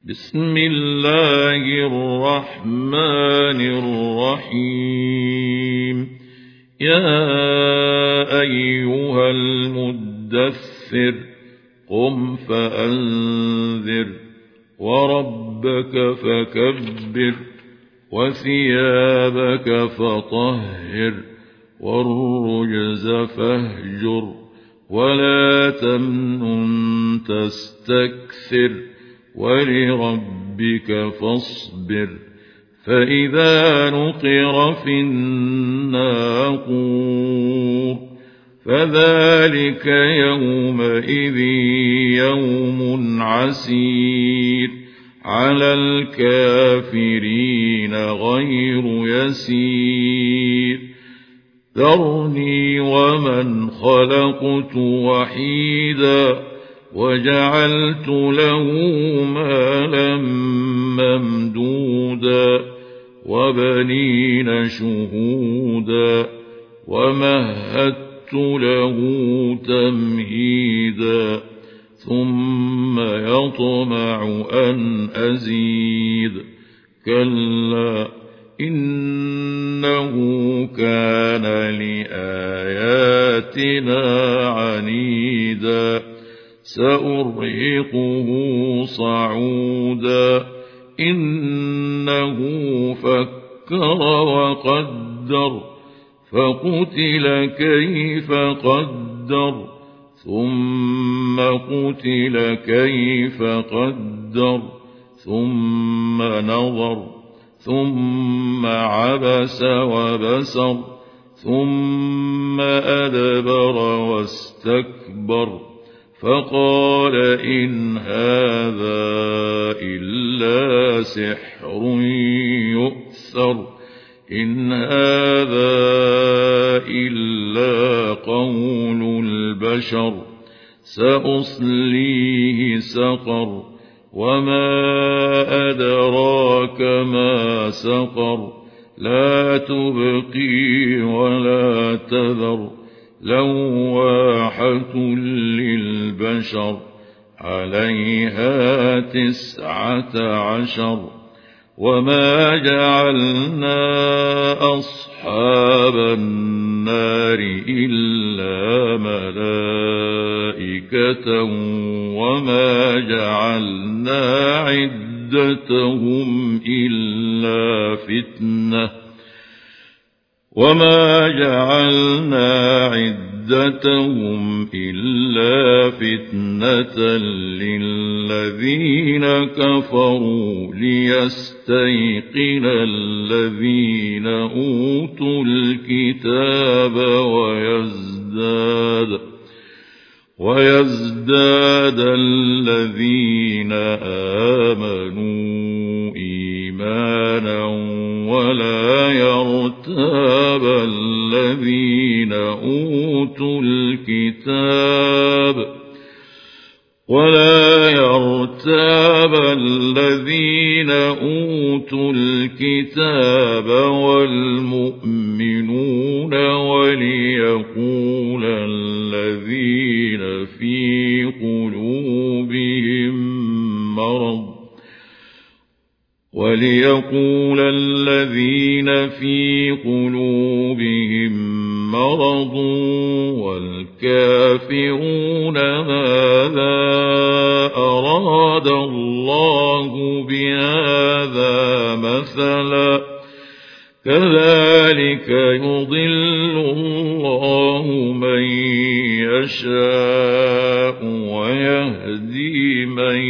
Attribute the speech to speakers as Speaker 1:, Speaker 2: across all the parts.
Speaker 1: بسم الله الرحمن الرحيم. يا أيها المدثر قم فأنذر وربك فكبر وثيابك فطهر والرجز فاهجر ولا تمنن تستكثر ولربك فاصبر. فإذا نقر في الناقور فذلك يومئذ يوم عسير على الكافرين غير يسير. ذرني ومن خلقت وحيدا وجعلت له مالا ممدودا وبنين شهودا ومهدت له تمهيدا ثم يطمع أن أزيد. كلا إنه كان لآياتنا عنيدا سأرهقه صعودا. إنه فكر وقدر فقتل كيف قدر ثم قتل كيف قدر ثم نظر ثم عبس وبسر ثم أدبر واستكبر فقال إن هذا إلا سحر يؤثر إن هذا إلا قول البشر سأصليه سقر وما أدراك ما سقر لا تبقي ولا تذر لواحة للبشر عليها 19. وما جعلنا أصحاب النار إلا ملائكة وما جعلنا عدتهم إلا فتنة للذين كفروا ليستيقن الذين أوتوا الكتاب ويزداد الذين آمنوا إيمانا ولا يرتاب الذين أوتوا الكتاب والمؤمنون وليقول الذين في قلوبهم مرض والكافرون ماذا أراد الله بهذا مثلا كذلك يضل الله من يشاء ويهدي من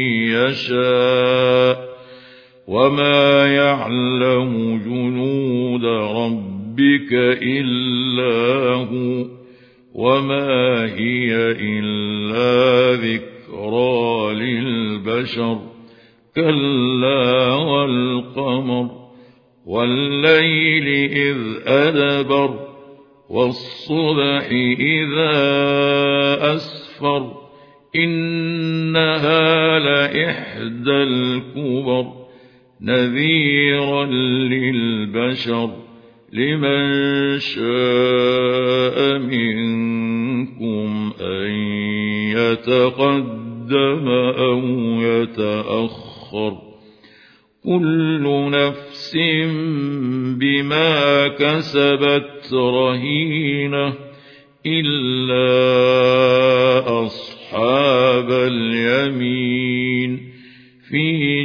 Speaker 1: يشاء وما يعلم جنود ربك إلا هو وما هي إلا ذكرى للبشر. كلا والقمر والليل إذ أدبر والصبح إذا أسفر إنها لإحدى الكبر نذيرا للبشر لمن شاء منكم أن يتقدم أو يتأخر آخر كل نفس بما كسبت رهينة إلا أصحاب اليمين في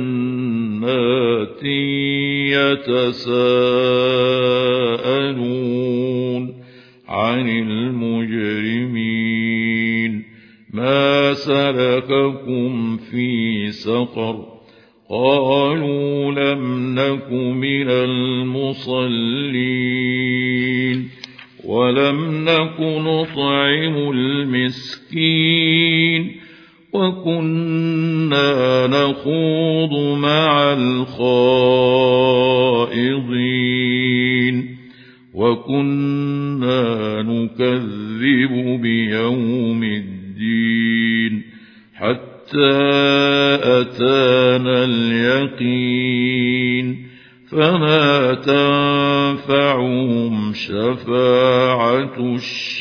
Speaker 1: جنات يتساءلون عن المجرمين ما سلككم في سقر قالوا لم نك من المصلين ولم نك نطعم المسكين وكنا نخوض مع الخائضين وكنا نكذب بيوم الدين حتى أتانا اليقين فما تنفعهم شفاعة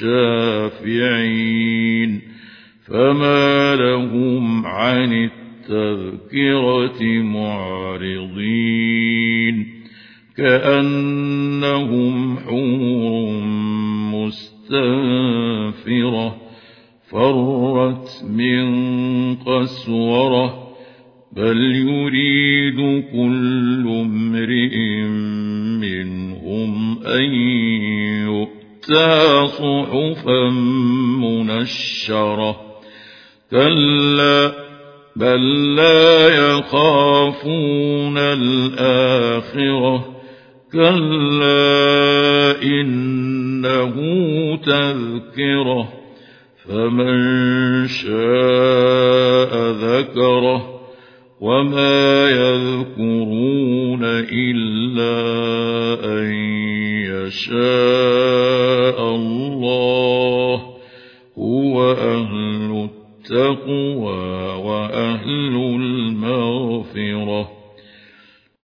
Speaker 1: الشافعين فما لهم عن التذكرة معرضين كأنهم حور مستنفرة فرت من قسورة بل يريد كل امرئ منهم أن يؤتى صحفا منشرة كلا بل لا يخافون الآخرة كلا إنه تذكرة فمن شاء ذكره وما يذكرون إلا أن يشاء الله هو أهل التقوى وأهل المغفرة